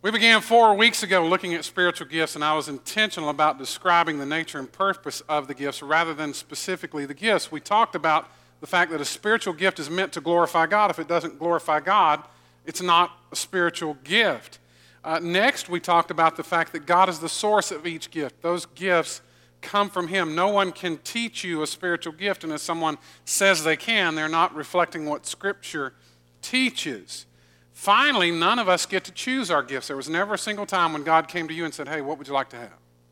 We began 4 weeks ago looking at spiritual gifts, and I was intentional about describing the nature and purpose of the gifts rather than specifically the gifts. We talked about the fact that a spiritual gift is meant to glorify God. If it doesn't glorify God, it's not a spiritual gift. Next, we talked about the fact that God is the source of each gift. Those gifts come from Him. No one can teach you a spiritual gift, and if someone says they can, they're not reflecting what Scripture teaches. Finally, none of us get to choose our gifts. There was never a single time when God came to you and said, hey, what would you like to have?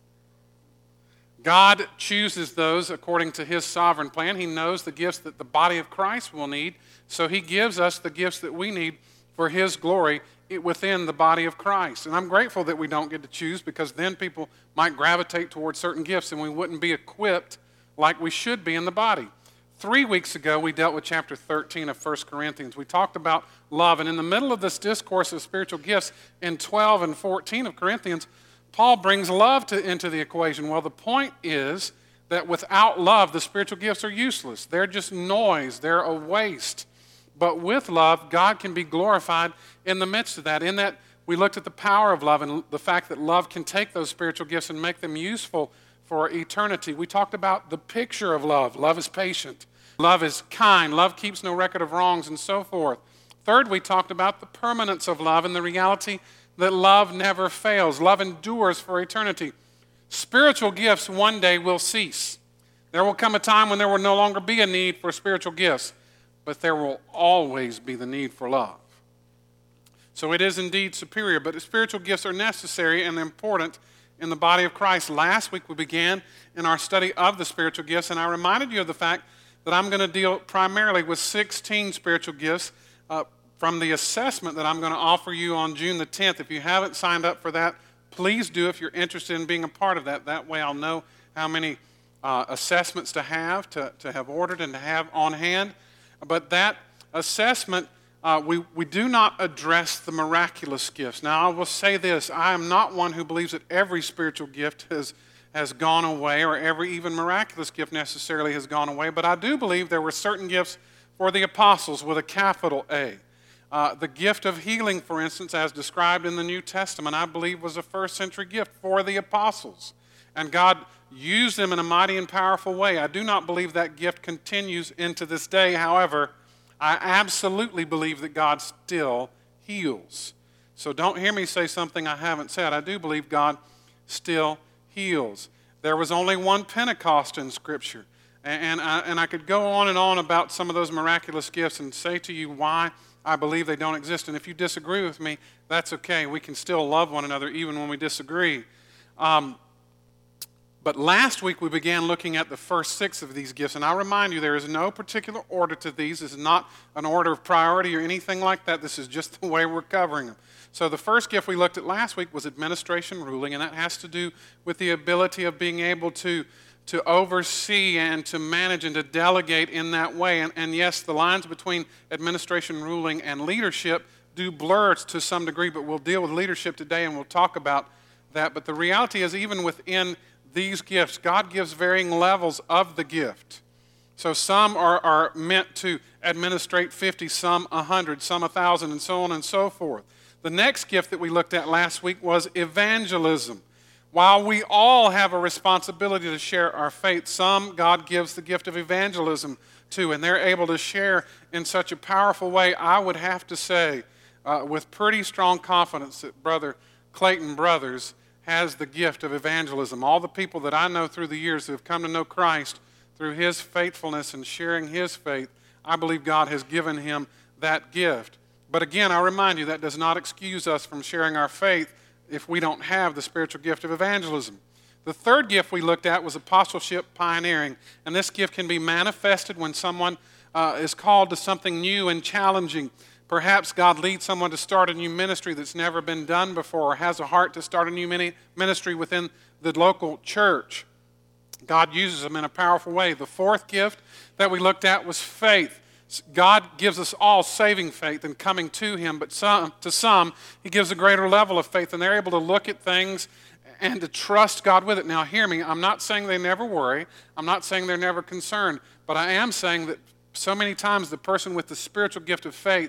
God chooses those according to His sovereign plan. He knows the gifts that the body of Christ will need, so He gives us the gifts that we need for His glory within the body of Christ. And I'm grateful that we don't get to choose, because then people might gravitate towards certain gifts and we wouldn't be equipped like we should be in the body. 3 weeks ago, we dealt with chapter 13 of 1 Corinthians. We talked about love, and in the middle of this discourse of spiritual gifts, in 12 and 14 of Corinthians, Paul brings love into the equation. Well, the point is that without love, the spiritual gifts are useless. They're just noise. They're a waste. But with love, God can be glorified in the midst of that. In that, we looked at the power of love and the fact that love can take those spiritual gifts and make them useful for eternity. We talked about the picture of love. Love is patient. Love is kind. Love keeps no record of wrongs, and so forth. Third, we talked about the permanence of love and the reality that love never fails. Love endures for eternity. Spiritual gifts one day will cease. There will come a time when there will no longer be a need for spiritual gifts, but there will always be the need for love. So it is indeed superior, but the spiritual gifts are necessary and important in the body of Christ. Last week we began in our study of the spiritual gifts, and I reminded you of the fact that I'm going to deal primarily with 16 spiritual gifts from the assessment that I'm going to offer you on June the 10th. If you haven't signed up for that, please do if you're interested in being a part of that. That way I'll know how many assessments to have ordered and to have on hand. But that assessment, we do not address the miraculous gifts. Now, I will say this. I am not one who believes that every spiritual gift has gone away, or every even miraculous gift necessarily has gone away, but I do believe there were certain gifts for the apostles with a capital A. The gift of healing, for instance, as described in the New Testament, I believe was a first century gift for the apostles. And God used them in a mighty and powerful way. I do not believe that gift continues into this day. However, I absolutely believe that God still heals. So don't hear me say something I haven't said. I do believe God still heals. There was only one Pentecost in Scripture. And I could go on and on about some of those miraculous gifts and say to you why I believe they don't exist. And if you disagree with me, that's okay. We can still love one another even when we disagree. But last week we began looking at the first 6 of these gifts. And I remind you, there is no particular order to these. This is not an order of priority or anything like that. This is just the way we're covering them. So the first gift we looked at last week was administration ruling, and that has to do with the ability of being able to oversee and to manage and to delegate in that way. And yes, the lines between administration ruling and leadership do blur to some degree, but we'll deal with leadership today and we'll talk about that. But the reality is, even within these gifts, God gives varying levels of the gift. So some are meant to administrate 50, some 100, some 1,000, and so on and so forth. The next gift that we looked at last week was evangelism. While we all have a responsibility to share our faith, some God gives the gift of evangelism to, and they're able to share in such a powerful way. I would have to say with pretty strong confidence that Brother Clayton Brothers has the gift of evangelism. All the people that I know through the years who have come to know Christ through his faithfulness and sharing his faith, I believe God has given him that gift. But again, I remind you, that does not excuse us from sharing our faith if we don't have the spiritual gift of evangelism. The third gift we looked at was apostleship pioneering. And this gift can be manifested when someone is called to something new and challenging. Perhaps God leads someone to start a new ministry that's never been done before, or has a heart to start a new ministry within the local church. God uses them in a powerful way. The fourth gift that we looked at was faith. God gives us all saving faith and coming to Him, but to some, He gives a greater level of faith, and they're able to look at things and to trust God with it. Now, hear me. I'm not saying they never worry. I'm not saying they're never concerned, but I am saying that so many times the person with the spiritual gift of faith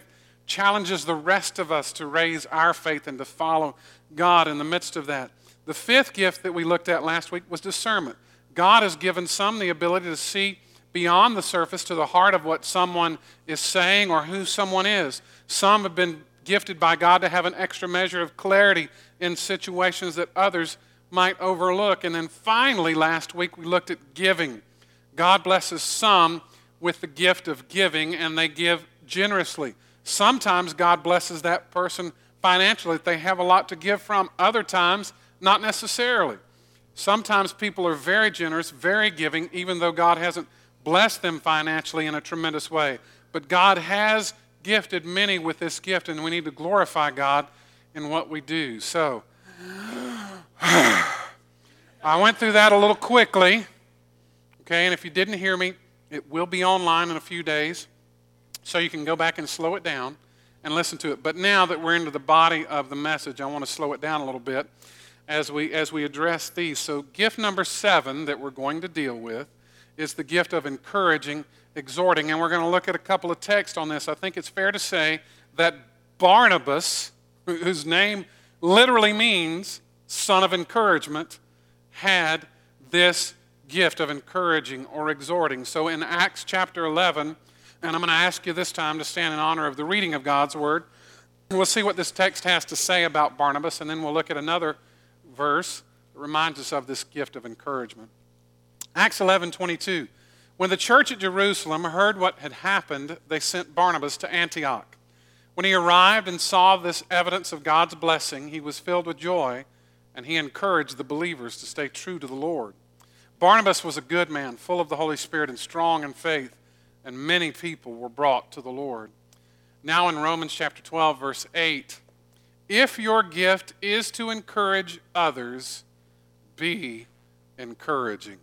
challenges the rest of us to raise our faith and to follow God in the midst of that. The fifth gift that we looked at last week was discernment. God has given some the ability to see beyond the surface to the heart of what someone is saying or who someone is. Some have been gifted by God to have an extra measure of clarity in situations that others might overlook. And then finally, last week, we looked at giving. God blesses some with the gift of giving, and they give generously. Sometimes God blesses that person financially, that they have a lot to give from. Other times, not necessarily. Sometimes people are very generous, very giving, even though God hasn't blessed them financially in a tremendous way. But God has gifted many with this gift, and we need to glorify God in what we do. So, I went through that a little quickly, okay, and if you didn't hear me, it will be online in a few days, so you can go back and slow it down and listen to it. But now that we're into the body of the message, I want to slow it down a little bit as we address these. So gift number 7 that we're going to deal with is the gift of encouraging, exhorting, and we're going to look at a couple of texts on this. I think it's fair to say that Barnabas, whose name literally means son of encouragement, had this gift of encouraging or exhorting. So in Acts chapter 11, and I'm going to ask you this time to stand in honor of the reading of God's word. We'll see what this text has to say about Barnabas, and then we'll look at another verse that reminds us of this gift of encouragement. Acts 11:22. When the church at Jerusalem heard what had happened, they sent Barnabas to Antioch. When he arrived and saw this evidence of God's blessing, he was filled with joy, and he encouraged the believers to stay true to the Lord. Barnabas was a good man, full of the Holy Spirit and strong in faith, and many people were brought to the Lord. Now in Romans chapter 12, verse 8, if your gift is to encourage others, be encouraging.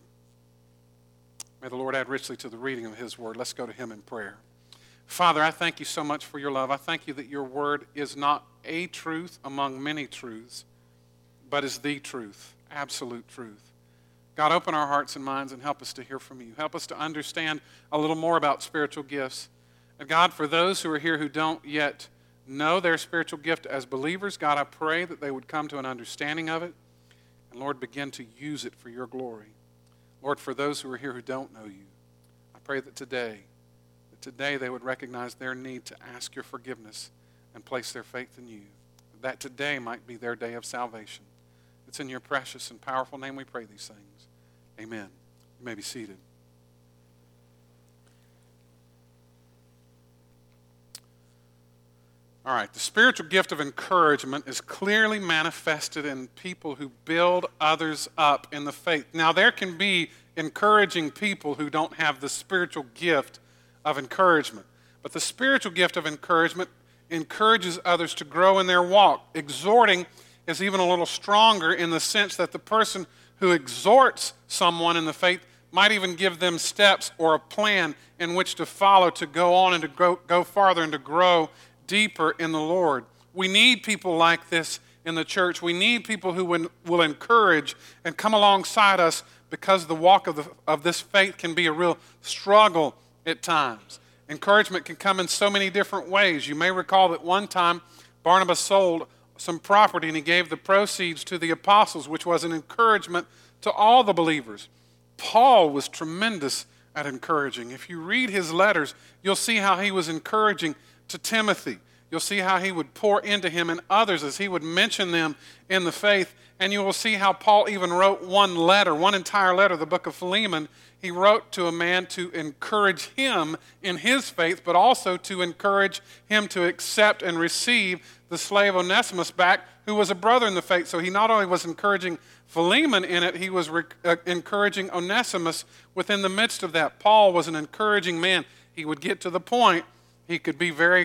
May the Lord add richly to the reading of his word. Let's go to him in prayer. Father, I thank you so much for your love. I thank you that your word is not a truth among many truths, but is the truth, absolute truth. God, open our hearts and minds and help us to hear from you. Help us to understand a little more about spiritual gifts. And God, for those who are here who don't yet know their spiritual gift as believers, God, I pray that they would come to an understanding of it. And Lord, begin to use it for your glory. Lord, for those who are here who don't know you, I pray that today they would recognize their need to ask your forgiveness and place their faith in you. That today might be their day of salvation. It's in your precious and powerful name we pray these things. Amen. You may be seated. All right, the spiritual gift of encouragement is clearly manifested in people who build others up in the faith. Now, there can be encouraging people who don't have the spiritual gift of encouragement. But the spiritual gift of encouragement encourages others to grow in their walk. Exhorting is even a little stronger in the sense that the person who exhorts someone in the faith might even give them steps or a plan in which to follow to go on and to go farther and to grow deeper in the Lord. We need people like this in the church. We need people who will encourage and come alongside us, because the walk of this faith can be a real struggle at times. Encouragement can come in so many different ways. You may recall that one time Barnabas sold some property and he gave the proceeds to the apostles, which was an encouragement to all the believers. Paul was tremendous at encouraging. If you read his letters, you'll see how he was encouraging to Timothy. You'll see how he would pour into him and others as he would mention them in the faith. And you will see how Paul even wrote one entire letter, the book of Philemon. He wrote to a man to encourage him in his faith, but also to encourage him to accept and receive the slave Onesimus back, who was a brother in the faith. So he not only was encouraging Philemon in it, he was encouraging Onesimus within the midst of that. Paul was an encouraging man. He would get to the point. He could be very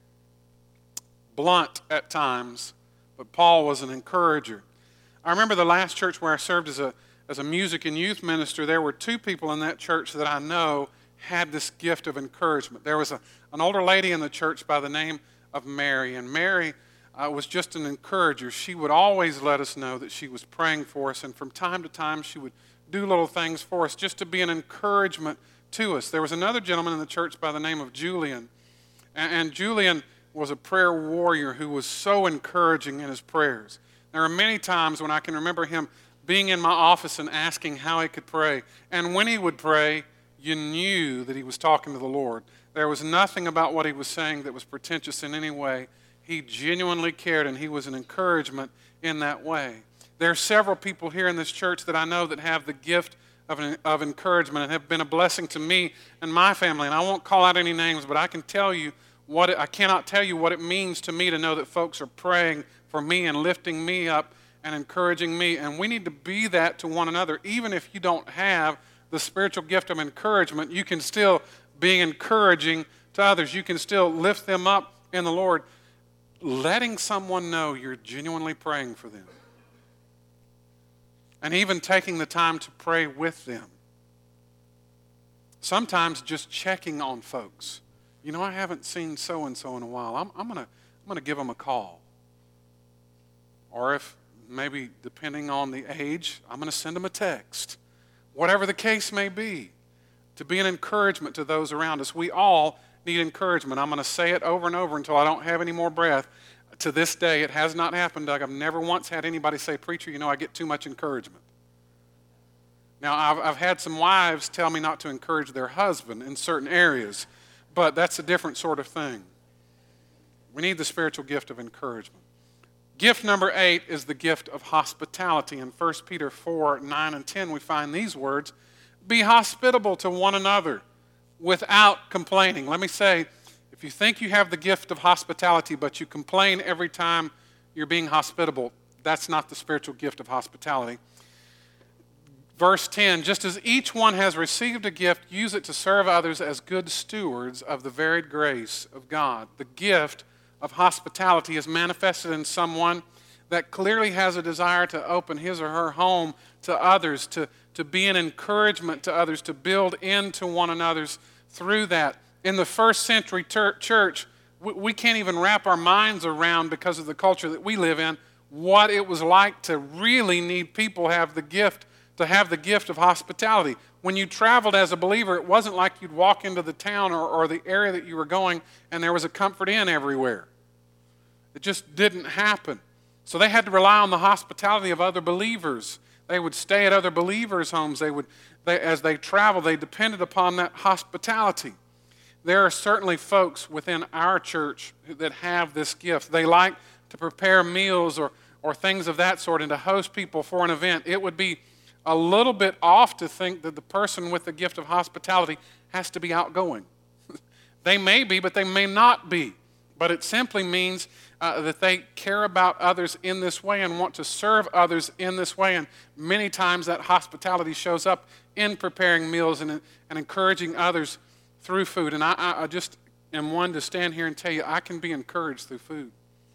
blunt at times, but Paul was an encourager. I remember the last church where I served as a music and youth minister, there were two people in that church that I know had this gift of encouragement. There was an older lady in the church by the name of Mary, and Mary was just an encourager. She would always let us know that she was praying for us, and from time to time she would do little things for us just to be an encouragement to us. There was another gentleman in the church by the name of Julian, and Julian was a prayer warrior who was so encouraging in his prayers. There are many times when I can remember him being in my office and asking how he could pray. And when he would pray, you knew that he was talking to the Lord. There was nothing about what he was saying that was pretentious in any way. He genuinely cared, and he was an encouragement in that way. There are several people here in this church that I know that have the gift of encouragement and have been a blessing to me and my family. And I won't call out any names, but I can tell you I cannot tell you what it means to me to know that folks are praying for me and lifting me up and encouraging me. And we need to be that to one another. Even if you don't have the spiritual gift of encouragement, you can still be encouraging to others. You can still lift them up in the Lord, letting someone know you're genuinely praying for them. And even taking the time to pray with them. Sometimes just checking on folks. You know, I haven't seen so-and-so in a while. I'm gonna give them a call. Or if maybe depending on the age, I'm going to send them a text. Whatever the case may be, to be an encouragement to those around us. We all need encouragement. I'm going to say it over and over until I don't have any more breath. To this day, it has not happened, Doug. I've never once had anybody say, "Preacher, you know, I get too much encouragement." Now, I've had some wives tell me not to encourage their husband in certain areas, but that's a different sort of thing. We need the spiritual gift of encouragement. Gift number 8 is the gift of hospitality. In 1 Peter 4, 9 and 10, we find these words, "Be hospitable to one another without complaining." Let me say, if you think you have the gift of hospitality, but you complain every time you're being hospitable, that's not the spiritual gift of hospitality. Verse 10, "Just as each one has received a gift, use it to serve others as good stewards of the varied grace of God." The gift of hospitality is manifested in someone that clearly has a desire to open his or her home to others, to be an encouragement to others, to build into one another's through that. In the first century church, we can't even wrap our minds around, because of the culture that we live in, what it was like to really need people to have the gift of hospitality. When you traveled as a believer, it wasn't like you'd walk into the town or the area that you were going and there was a Comfort Inn everywhere. It just didn't happen. So they had to rely on the hospitality of other believers. They would stay at other believers' homes. As they traveled, they depended upon that hospitality. There are certainly folks within our church that have this gift. They like to prepare meals or things of that sort and to host people for an event. It would be a little bit off to think that the person with the gift of hospitality has to be outgoing. They may be, but they may not be. But it simply means that they care about others in this way and want to serve others in this way. And many times that hospitality shows up in preparing meals and encouraging others through food. And I just am one to stand here and tell you, I can be encouraged through food.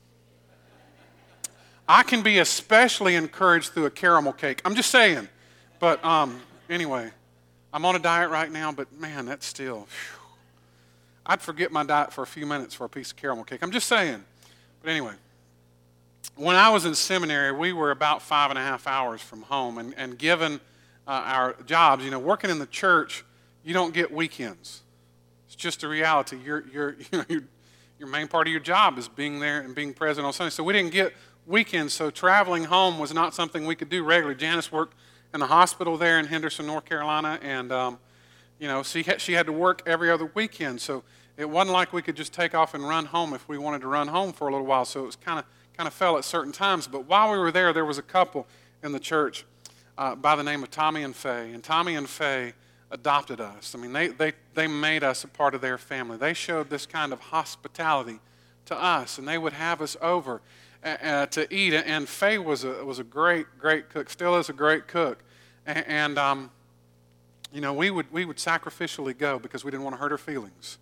I can be especially encouraged through a caramel cake. I'm just saying. But anyway, I'm on a diet right now, but man, that's still, whew. I'd forget my diet for a few minutes for a piece of caramel cake. I'm just saying. But anyway, when I was in seminary, we were about 5.5 hours from home. And given our jobs, you know, working in the church, you don't get weekends. It's just a reality. Your main part of your job is being there and being present on Sunday. So we didn't get weekends, so traveling home was not something we could do regularly. Janice worked in the hospital there in Henderson, North Carolina, and she had to work every other weekend. So it wasn't like we could just take off and run home if we wanted to run home for a little while. So it was kind of fell at certain times. But while we were there was a couple in the church by the name of Tommy and Faye, and Tommy and Faye adopted us. I mean, they made us a part of their family. They showed this kind of hospitality to us, and they would have us over to eat. And Faye was a great cook, still is a great cook. And we would sacrificially go because we didn't want to hurt her feelings.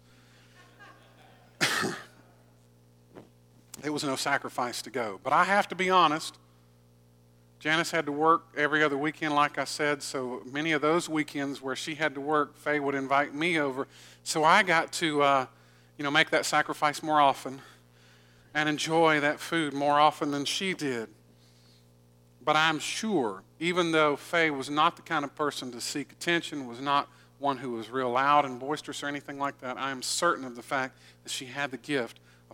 It was no sacrifice to go. But I have to be honest, Janice had to work every other weekend, like I said, so many of those weekends where she had to work, Faye would invite me over. So I got to make that sacrifice more often and enjoy that food more often than she did. But I'm sure, even though Faye was not the kind of person to seek attention, was not one who was real loud and boisterous or anything like that, I am certain of the fact that she had the gift of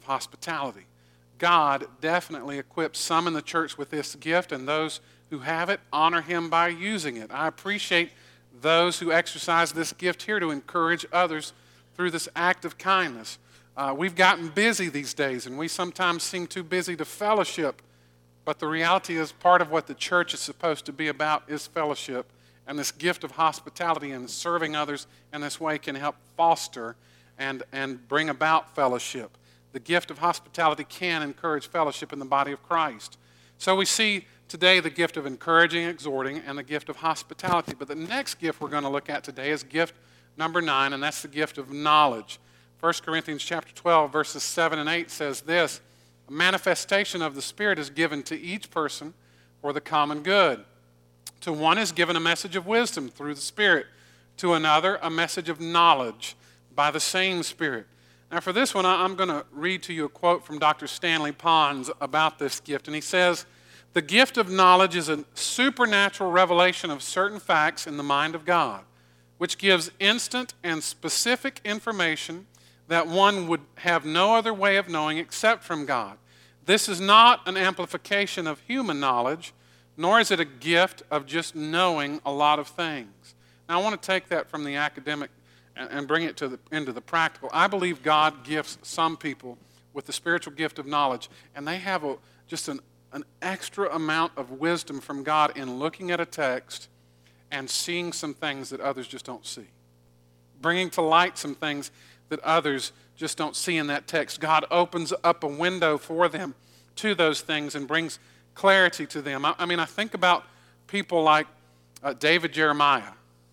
hospitality. God definitely equips some in the church with this gift, and those who have it honor him by using it. I appreciate those who exercise this gift here to encourage others through this act of kindness. We've gotten busy these days, and we sometimes seem too busy to fellowship, but the reality is part of what the church is supposed to be about is fellowship, and this gift of hospitality and serving others in this way can help foster and bring about fellowship. The gift of hospitality can encourage fellowship in the body of Christ. So we see today the gift of encouraging, exhorting, and the gift of hospitality. But the next gift we're going to look at today is gift number 9, and that's the gift of knowledge. 1 Corinthians chapter 12, verses 7 and 8 says this: a manifestation of the Spirit is given to each person for the common good. To one is given a message of wisdom through the Spirit, to another a message of knowledge by the same Spirit. Now for this one, I'm going to read to you a quote from Dr. Stanley Pons about this gift, and he says, "The gift of knowledge is a supernatural revelation of certain facts in the mind of God, which gives instant and specific information that one would have no other way of knowing except from God. This is not an amplification of human knowledge, nor is it a gift of just knowing a lot of things." Now I want to take that from the academic and bring it into the practical. I believe God gifts some people with the spiritual gift of knowledge, and they have just an extra amount of wisdom from God in looking at a text and seeing some things that others just don't see. Bringing to light some things that others just don't see in that text. God opens up a window for them to those things and brings clarity to them. I mean, I think about people like David Jeremiah,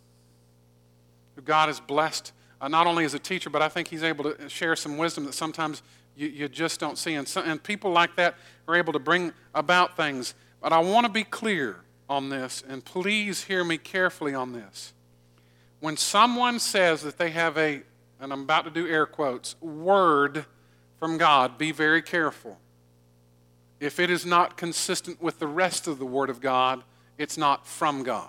who God has blessed not only as a teacher, but I think he's able to share some wisdom that sometimes you just don't see. And people like that are able to bring about things. But I want to be clear on this, and please hear me carefully on this. When someone says that they have and I'm about to do air quotes, word from God, be very careful. If it is not consistent with the rest of the Word of God, it's not from God.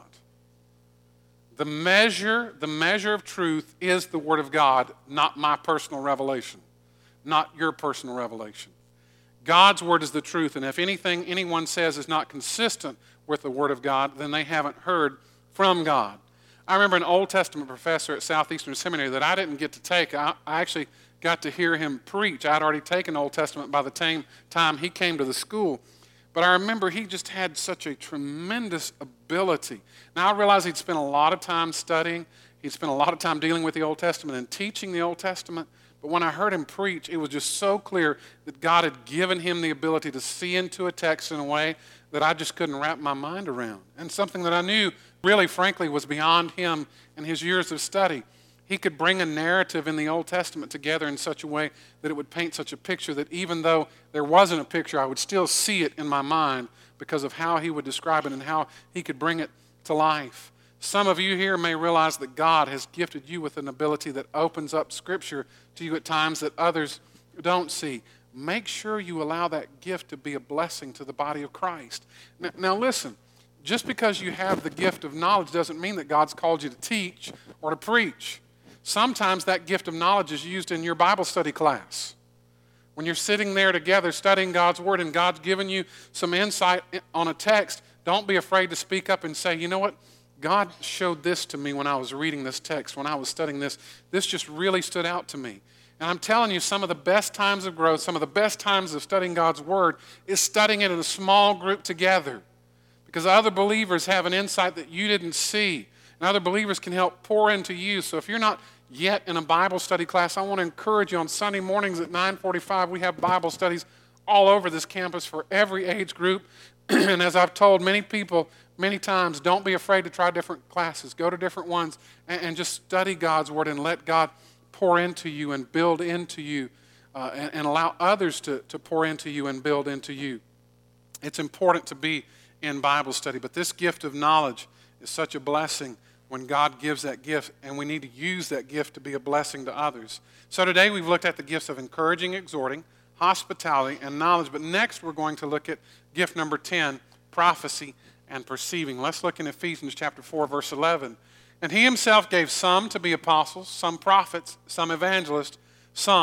The measure of truth is the Word of God, not my personal revelation, not your personal revelation. God's Word is the truth, and if anything anyone says is not consistent with the Word of God, then they haven't heard from God. I remember an Old Testament professor at Southeastern Seminary that I didn't get to take. I actually got to hear him preach. I'd already taken Old Testament by the time he came to the school. But I remember he just had such a tremendous ability. Now I realize he'd spent a lot of time studying. He'd spent a lot of time dealing with the Old Testament and teaching the Old Testament. But when I heard him preach, it was just so clear that God had given him the ability to see into a text in a way that I just couldn't wrap my mind around. And something that I knew really, frankly, was beyond him and his years of study. He could bring a narrative in the Old Testament together in such a way that it would paint such a picture that even though there wasn't a picture, I would still see it in my mind because of how he would describe it and how he could bring it to life. Some of you here may realize that God has gifted you with an ability that opens up Scripture to you at times that others don't see. Make sure you allow that gift to be a blessing to the body of Christ. Now listen, just because you have the gift of knowledge doesn't mean that God's called you to teach or to preach. Sometimes that gift of knowledge is used in your Bible study class. When you're sitting there together studying God's Word and God's given you some insight on a text, don't be afraid to speak up and say, you know what? God showed this to me when I was reading this text, when I was studying this. This just really stood out to me. And I'm telling you, some of the best times of growth, some of the best times of studying God's Word is studying it in a small group together. Because other believers have an insight that you didn't see. And other believers can help pour into you. So if you're not yet in a Bible study class, I want to encourage you on Sunday mornings at 9:45. We have Bible studies all over this campus for every age group. And as I've told many people many times, don't be afraid to try different classes. Go to different ones and just study God's Word and let God pour into you and build into you and allow others to pour into you and build into you. It's important to be in Bible study, but this gift of knowledge is such a blessing when God gives that gift, and we need to use that gift to be a blessing to others. So today we've looked at the gifts of encouraging, exhorting, hospitality, and knowledge. But next we're going to look at gift number 10, prophecy and perceiving. Let's look in Ephesians chapter 4, verse 11. And he himself gave some to be apostles, some prophets, some evangelists, some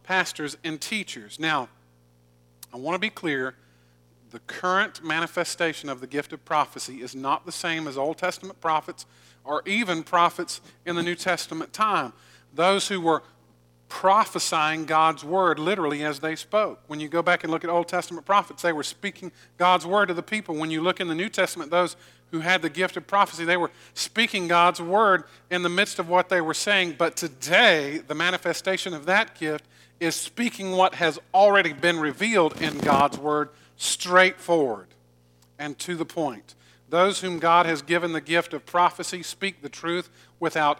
pastors, and teachers. Now, I want to be clear. The current manifestation of the gift of prophecy is not the same as Old Testament prophets or even prophets in the New Testament time. Those who were prophesying God's word literally as they spoke. When you go back and look at Old Testament prophets, they were speaking God's word to the people. When you look in the New Testament, those who had the gift of prophecy, they were speaking God's word in the midst of what they were saying. But today, the manifestation of that gift is speaking what has already been revealed in God's word, straightforward and to the point. Those whom God has given the gift of prophecy speak the truth without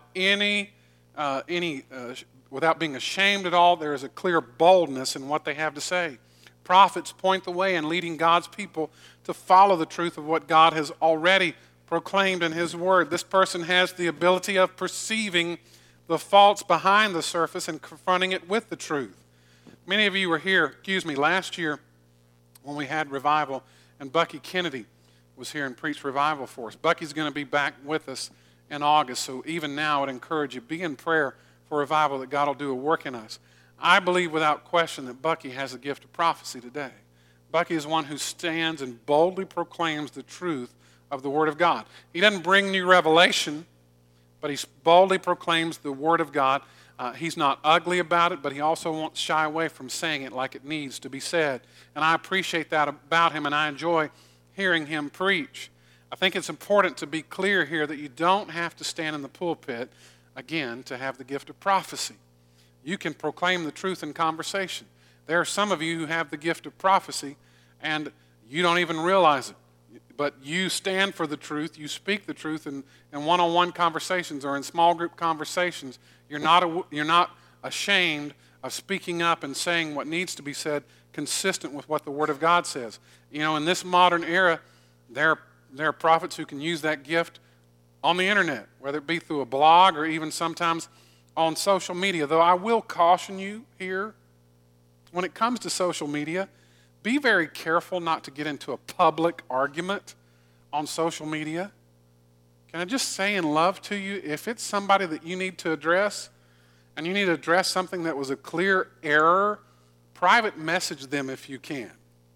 without being ashamed at all. There is a clear boldness in what they have to say. Prophets point the way in leading God's people to follow the truth of what God has already proclaimed in His Word. This person has the ability of perceiving the faults behind the surface and confronting it with the truth. Many of you were here, last year when we had revival, and Bucky Kennedy was here and preached revival for us. Bucky's going to be back with us in August, so even now I would encourage you, be in prayer for revival that God will do a work in us. I believe without question that Bucky has a gift of prophecy today. Bucky is one who stands and boldly proclaims the truth of the Word of God. He doesn't bring new revelation, but he boldly proclaims the Word of God. He's not ugly about it, but he also won't shy away from saying it like it needs to be said. And I appreciate that about him, and I enjoy hearing him preach. I think it's important to be clear here that you don't have to stand in the pulpit, again, to have the gift of prophecy. You can proclaim the truth in conversation. There are some of you who have the gift of prophecy, and you don't even realize it. But you stand for the truth, you speak the truth in one-on-one conversations or in small group conversations. You're not ashamed of speaking up and saying what needs to be said consistent with what the Word of God says. You know, in this modern era, there are prophets who can use that gift on the internet, whether it be through a blog or even sometimes on social media. Though I will caution you here, when it comes to social media, be very careful not to get into a public argument on social media. Can I just say in love to you, if it's somebody that you need to address, and you need to address something that was a clear error, private message them if you can,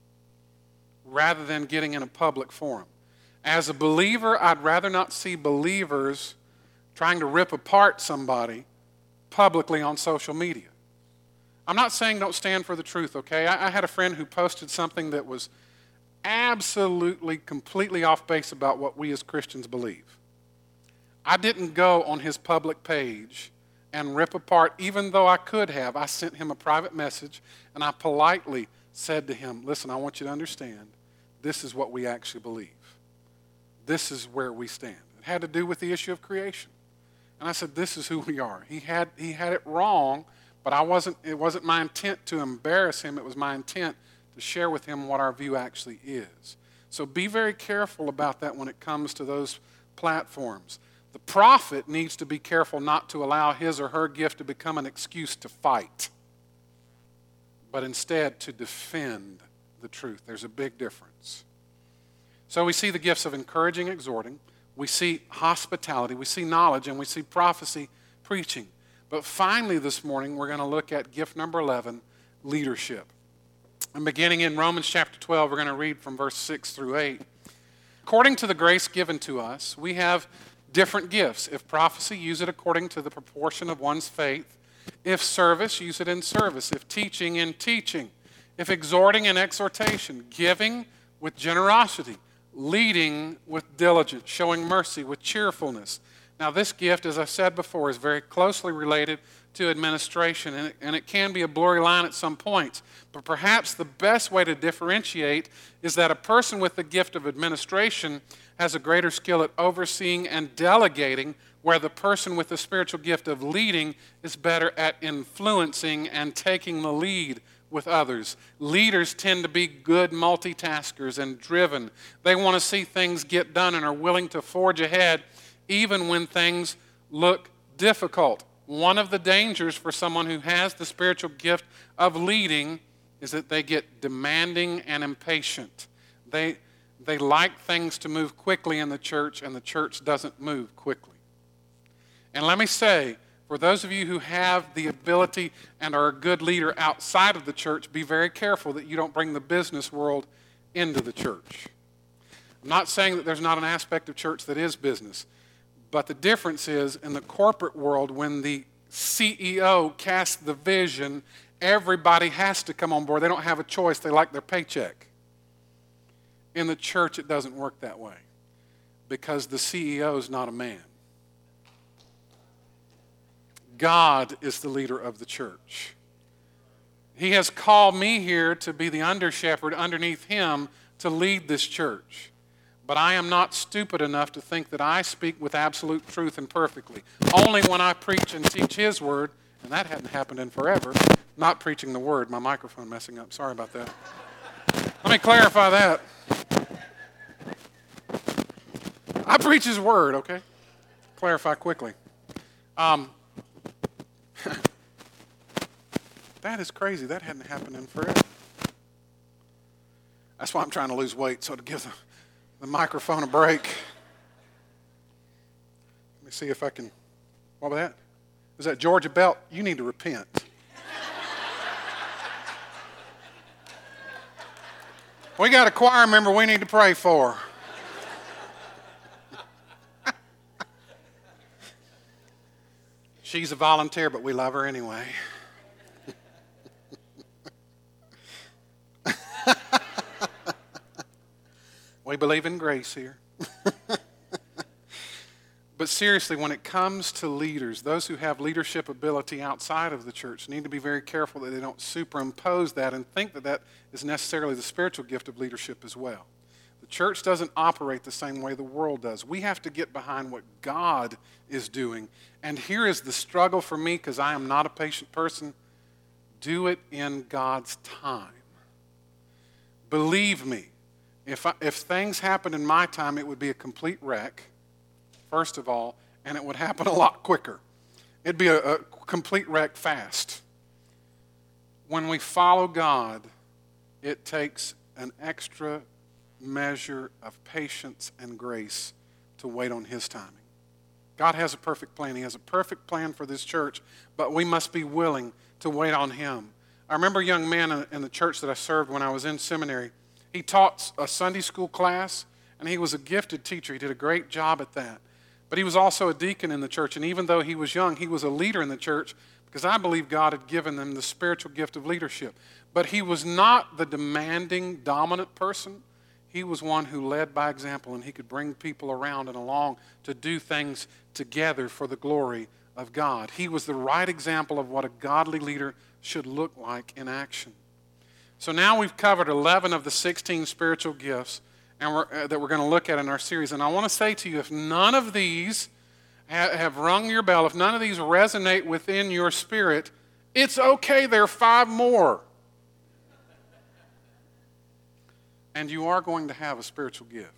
rather than getting in a public forum. As a believer, I'd rather not see believers trying to rip apart somebody publicly on social media. I'm not saying don't stand for the truth, okay? I had a friend who posted something that was absolutely, completely off base about what we as Christians believe. I didn't go on his public page and rip apart, even though I could have. I sent him a private message, and I politely said to him, listen, I want you to understand, this is what we actually believe. This is where we stand. It had to do with the issue of creation. And I said, this is who we are. He had it wrong, but it wasn't my intent to embarrass him. It was my intent to share with him what our view actually is. So be very careful about that when it comes to those platforms. The prophet needs to be careful not to allow his or her gift to become an excuse to fight, but instead to defend the truth. There's a big difference. So we see the gifts of encouraging, exhorting. We see hospitality. We see knowledge. And we see prophecy, preaching. But finally this morning, we're going to look at gift number 11, leadership. And beginning in Romans chapter 12, we're going to read from verse 6 through 8. According to the grace given to us, we have different gifts. If prophecy, use it according to the proportion of one's faith. If service, use it in service. If teaching, in teaching. If exhorting, in exhortation. Giving, with generosity. Leading with diligence, showing mercy with cheerfulness. Now this gift, as I said before, is very closely related to administration, and it can be a blurry line at some points. But perhaps the best way to differentiate is that a person with the gift of administration has a greater skill at overseeing and delegating, where the person with the spiritual gift of leading is better at influencing and taking the lead with others. Leaders tend to be good multitaskers and driven. They want to see things get done and are willing to forge ahead even when things look difficult. One of the dangers for someone who has the spiritual gift of leading is that they get demanding and impatient. They like things to move quickly in the church, and the church doesn't move quickly. And let me say, For those of you who have the ability and are a good leader outside of the church, be very careful that you don't bring the business world into the church. I'm not saying that there's not an aspect of church that is business, but the difference is in the corporate world, when the CEO casts the vision, everybody has to come on board. They don't have a choice. They like their paycheck. In the church, it doesn't work that way because the CEO is not a man. God is the leader of the church. He has called me here to be the under shepherd underneath him to lead this church. But I am not stupid enough to think that I speak with absolute truth and perfectly. Only when I preach and teach his word, and that hadn't happened in forever, not preaching the word, my microphone messing up, sorry about that. Let me clarify that. I preach his word, okay? Clarify quickly. That is crazy. That hadn't happened in forever. That's why I'm trying to lose weight, so to give the microphone a break. Let me see if I can. What was that? Was that Georgia Belt? You need to repent. We got a choir member we need to pray for. She's a volunteer, but we love her anyway. We believe in grace here. But seriously, when it comes to leaders, those who have leadership ability outside of the church need to be very careful that they don't superimpose that and think that that is necessarily the spiritual gift of leadership as well. The church doesn't operate the same way the world does. We have to get behind what God is doing. And here is the struggle for me, because I am not a patient person. Do it in God's time. Believe me, if things happened in my time, it would be a complete wreck, first of all, and it would happen a lot quicker. It'd be a complete wreck fast. When we follow God, it takes an extra measure of patience and grace to wait on his timing. God has a perfect plan. He has a perfect plan for this church, but we must be willing to wait on him. I remember a young man in the church that I served when I was in seminary. He taught a Sunday school class, and he was a gifted teacher. He did a great job at that. But he was also a deacon in the church, and even though he was young, he was a leader in the church because I believe God had given them the spiritual gift of leadership. But he was not the demanding, dominant person. He was one who led by example, and he could bring people around and along to do things together for the glory of God. He was the right example of what a godly leader should look like in action. So now we've covered 11 of the 16 spiritual gifts that we're going to look at in our series. And I want to say to you, if none of these have rung your bell, if none of these resonate within your spirit, it's okay. There are 5 more. And you are going to have a spiritual gift.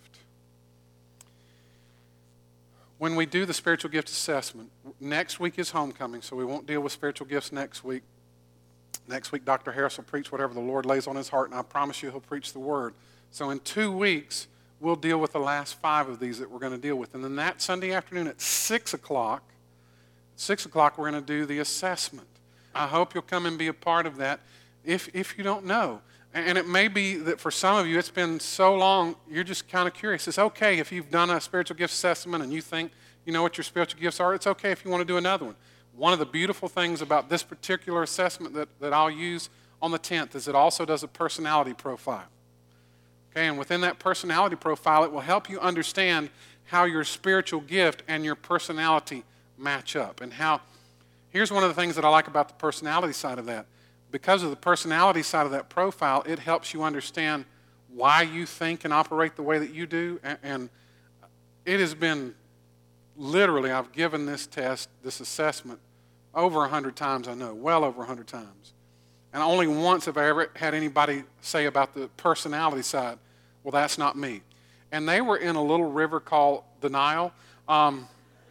When we do the spiritual gift assessment, next week is homecoming, so we won't deal with spiritual gifts next week. Next week, Dr. Harris will preach whatever the Lord lays on his heart, and I promise you he'll preach the word. So in 2 weeks, we'll deal with the last 5 of these that we're going to deal with. And then that Sunday afternoon at 6 o'clock, we're going to do the assessment. I hope you'll come and be a part of that if you don't know. And it may be that for some of you, it's been so long, you're just kind of curious. It's okay if you've done a spiritual gift assessment and you think you know what your spiritual gifts are. It's okay if you want to do another one. One of the beautiful things about this particular assessment that I'll use on the 10th is it also does a personality profile. Okay, and within that personality profile, it will help you understand how your spiritual gift and your personality match up. And here's one of the things that I like about the personality side of that. Because of the personality side of that profile, it helps you understand why you think and operate the way that you do. And it has been literally, I've given this test, this assessment, over 100 times, I know, well over 100 times. And only once have I ever had anybody say about the personality side, well, that's not me. And they were in a little river called the Nile, because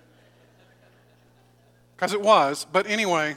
it was. But anyway,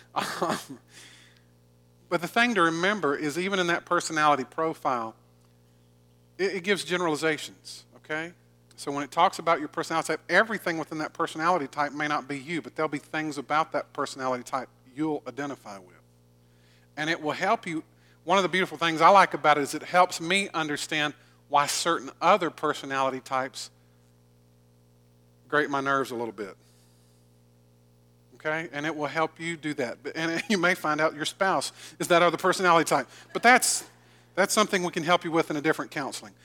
but the thing to remember is even in that personality profile, it gives generalizations, okay? So when it talks about your personality type, everything within that personality type may not be you, but there'll be things about that personality type you'll identify with. And it will help you. One of the beautiful things I like about it is it helps me understand why certain other personality types grate my nerves a little bit. Okay? And it will help you do that. And you may find out your spouse is that other personality type. But that's something we can help you with in a different counseling.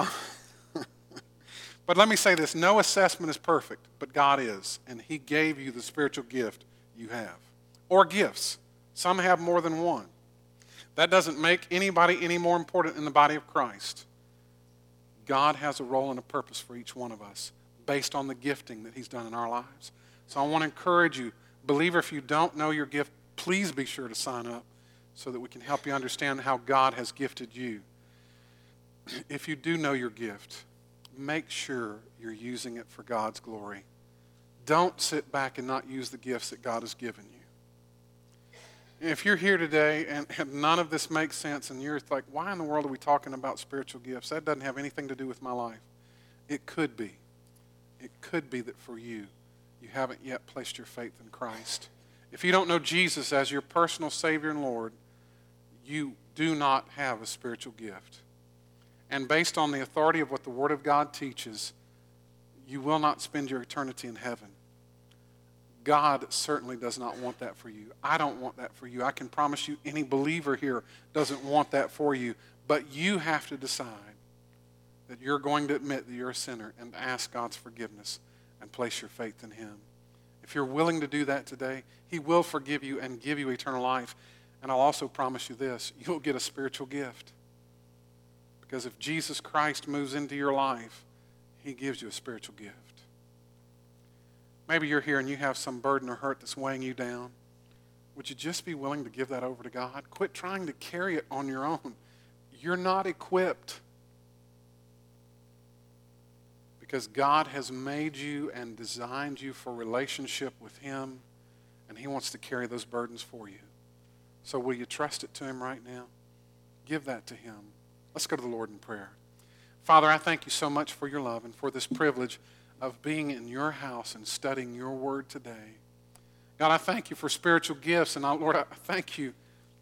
But let me say this. No assessment is perfect, but God is. And he gave you the spiritual gift you have. Or gifts. Some have more than one. That doesn't make anybody any more important in the body of Christ. God has a role and a purpose for each one of us based on the gifting that he's done in our lives. So I want to encourage you, believer, if you don't know your gift, please be sure to sign up so that we can help you understand how God has gifted you. If you do know your gift, make sure you're using it for God's glory. Don't sit back and not use the gifts that God has given you. If you're here today and none of this makes sense and you're like, why in the world are we talking about spiritual gifts? That doesn't have anything to do with my life. It could be. It could be that for you, you haven't yet placed your faith in Christ. If you don't know Jesus as your personal Savior and Lord, you do not have a spiritual gift. And based on the authority of what the Word of God teaches, you will not spend your eternity in heaven. God certainly does not want that for you. I don't want that for you. I can promise you any believer here doesn't want that for you. But you have to decide that you're going to admit that you're a sinner and ask God's forgiveness and place your faith in him. If you're willing to do that today, he will forgive you and give you eternal life. And I'll also promise you this, you'll get a spiritual gift. Because if Jesus Christ moves into your life, he gives you a spiritual gift. Maybe you're here and you have some burden or hurt that's weighing you down. Would you just be willing to give that over to God? Quit trying to carry it on your own. You're not equipped. Because God has made you and designed you for relationship with him, and he wants to carry those burdens for you. So will you trust it to him right now? Give that to him. Let's go to the Lord in prayer. Father, I thank you so much for your love and for this privilege of being in your house and studying your word today. God, I thank you for spiritual gifts, and Lord, I thank you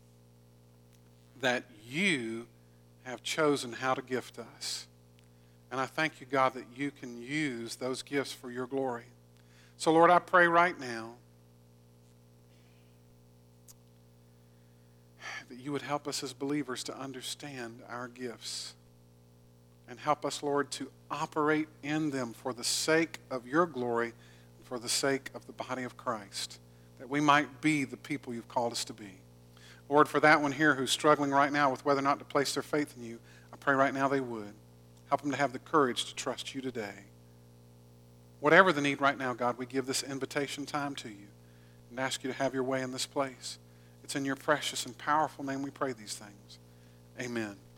that you have chosen how to gift us. And I thank you, God, that you can use those gifts for your glory. So, Lord, I pray right now that you would help us as believers to understand our gifts and help us, Lord, to operate in them for the sake of your glory and for the sake of the body of Christ, that we might be the people you've called us to be. Lord, for that one here who's struggling right now with whether or not to place their faith in you, I pray right now they would. Help them to have the courage to trust you today. Whatever the need right now, God, we give this invitation time to you and ask you to have your way in this place. It's in your precious and powerful name we pray these things. Amen.